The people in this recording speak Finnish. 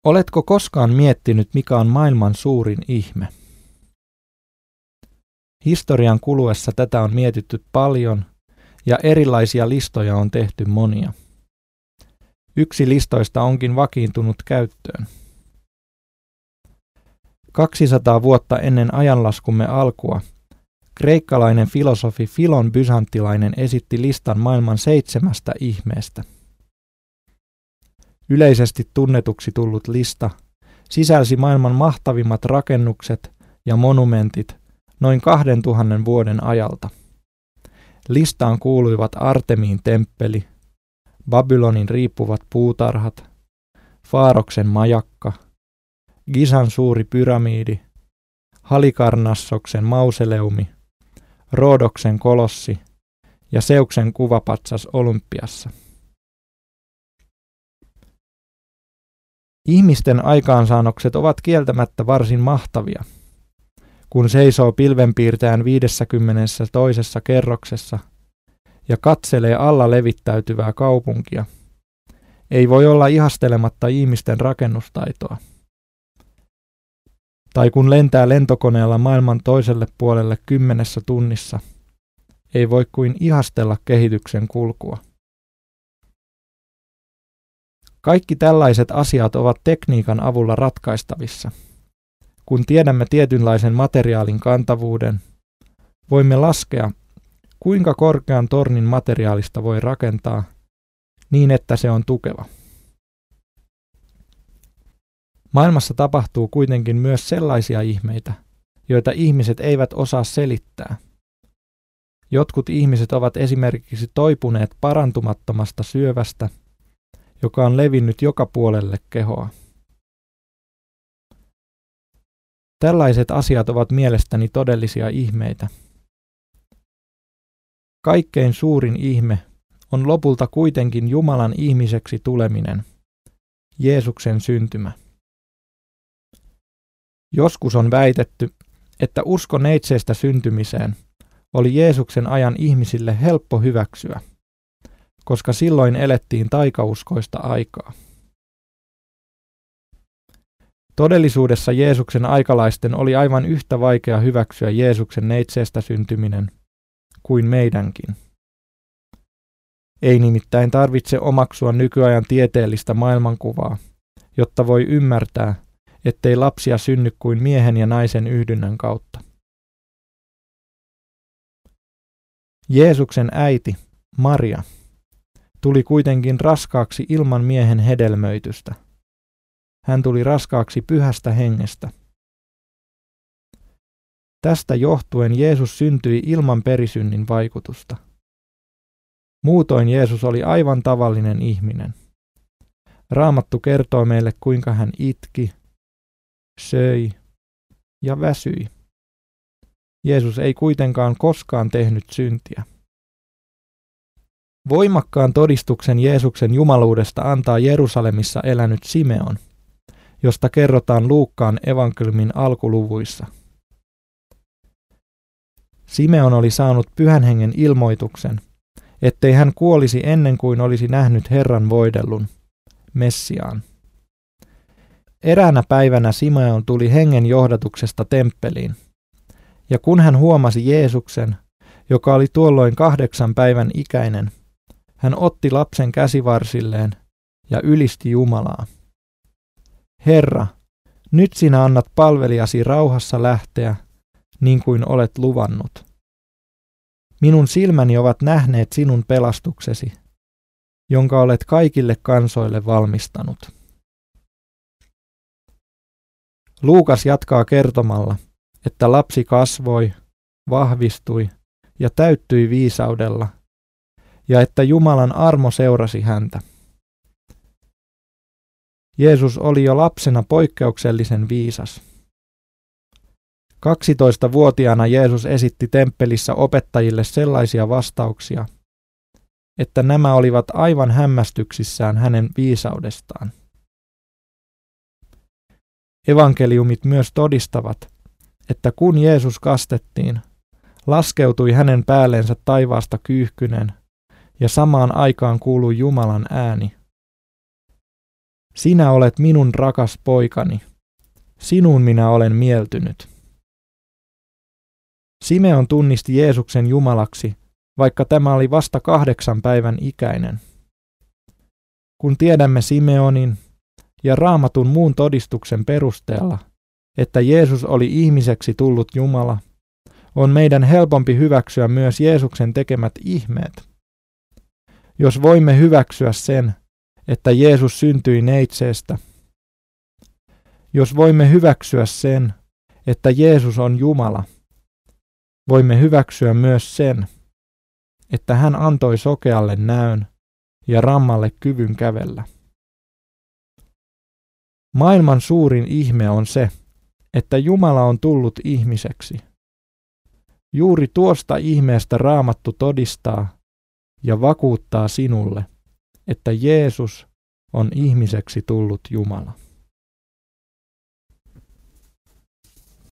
Oletko koskaan miettinyt, mikä on maailman suurin ihme? Historian kuluessa tätä on mietitty paljon ja erilaisia listoja on tehty monia. Yksi listoista onkin vakiintunut käyttöön. 200 vuotta ennen ajanlaskumme alkua kreikkalainen filosofi Filon Bysanttilainen esitti listan maailman 7 ihmeestä. Yleisesti tunnetuksi tullut lista sisälsi maailman mahtavimmat rakennukset ja monumentit noin 2000 vuoden ajalta. Listaan kuuluivat Artemiin temppeli, Babylonin riippuvat puutarhat, Faaroksen majakka, Gisan suuri pyramiidi, Halikarnassoksen mausoleumi, Roodoksen kolossi ja Seuksen kuvapatsas Olympiassa. Ihmisten aikaansaannokset ovat kieltämättä varsin mahtavia. Kun seisoo pilvenpiirtäjän 52. kerroksessa ja katselee alla levittäytyvää kaupunkia, ei voi olla ihastelematta ihmisten rakennustaitoa. Tai kun lentää lentokoneella maailman toiselle puolelle 10 tunnissa, ei voi kuin ihastella kehityksen kulkua. Kaikki tällaiset asiat ovat tekniikan avulla ratkaistavissa. Kun tiedämme tietynlaisen materiaalin kantavuuden, voimme laskea, kuinka korkean tornin materiaalista voi rakentaa niin, että se on tukeva. Maailmassa tapahtuu kuitenkin myös sellaisia ihmeitä, joita ihmiset eivät osaa selittää. Jotkut ihmiset ovat esimerkiksi toipuneet parantumattomasta syövästä, joka on levinnyt joka puolelle kehoa. Tällaiset asiat ovat mielestäni todellisia ihmeitä. Kaikkein suurin ihme on lopulta kuitenkin Jumalan ihmiseksi tuleminen, Jeesuksen syntymä. Joskus on väitetty, että usko neitseestä syntymiseen oli Jeesuksen ajan ihmisille helppo hyväksyä, koska silloin elettiin taikauskoista aikaa. Todellisuudessa Jeesuksen aikalaisten oli aivan yhtä vaikea hyväksyä Jeesuksen neitseestä syntyminen kuin meidänkin. Ei nimittäin tarvitse omaksua nykyajan tieteellistä maailmankuvaa, jotta voi ymmärtää, ettei lapsia synny kuin miehen ja naisen yhdynnän kautta. Jeesuksen äiti, Maria, tuli kuitenkin raskaaksi ilman miehen hedelmöitystä. Hän tuli raskaaksi Pyhästä Hengestä. Tästä johtuen Jeesus syntyi ilman perisynnin vaikutusta. Muutoin Jeesus oli aivan tavallinen ihminen. Raamattu kertoo meille, kuinka hän itki, söi ja väsyi. Jeesus ei kuitenkaan koskaan tehnyt syntiä. Voimakkaan todistuksen Jeesuksen jumaluudesta antaa Jerusalemissa elänyt Simeon, josta kerrotaan Luukkaan evankeliumin alkuluvuissa. Simeon oli saanut Pyhän Hengen ilmoituksen, ettei hän kuolisi ennen kuin olisi nähnyt Herran voidellun, Messiaan. Eräänä päivänä Simeon tuli hengen johdatuksesta temppeliin, ja kun hän huomasi Jeesuksen, joka oli tuolloin 8 päivän ikäinen, hän otti lapsen käsivarsilleen ja ylisti Jumalaa. Herra, nyt sinä annat palvelijasi rauhassa lähteä, niin kuin olet luvannut. Minun silmäni ovat nähneet sinun pelastuksesi, jonka olet kaikille kansoille valmistanut. Luukas jatkaa kertomalla, että lapsi kasvoi, vahvistui ja täyttyi viisaudella, ja että Jumalan armo seurasi häntä. Jeesus oli jo lapsena poikkeuksellisen viisas. 12-vuotiaana Jeesus esitti temppelissä opettajille sellaisia vastauksia, että nämä olivat aivan hämmästyksissään hänen viisaudestaan. Evankeliumit myös todistavat, että kun Jeesus kastettiin, laskeutui hänen päällensä taivaasta kyyhkynen ja samaan aikaan kuului Jumalan ääni. Sinä olet minun rakas poikani, sinuun minä olen mieltynyt. Simeon tunnisti Jeesuksen Jumalaksi, vaikka tämä oli vasta 8 päivän ikäinen. Kun tiedämme Simeonin ja Raamatun muun todistuksen perusteella, että Jeesus oli ihmiseksi tullut Jumala, on meidän helpompi hyväksyä myös Jeesuksen tekemät ihmeet. Jos voimme hyväksyä sen, että Jeesus syntyi neitseestä, jos voimme hyväksyä sen, että Jeesus on Jumala, voimme hyväksyä myös sen, että hän antoi sokealle näön ja rammalle kyvyn kävellä. Maailman suurin ihme on se, että Jumala on tullut ihmiseksi. Juuri tuosta ihmeestä Raamattu todistaa ja vakuuttaa sinulle, että Jeesus on ihmiseksi tullut Jumala.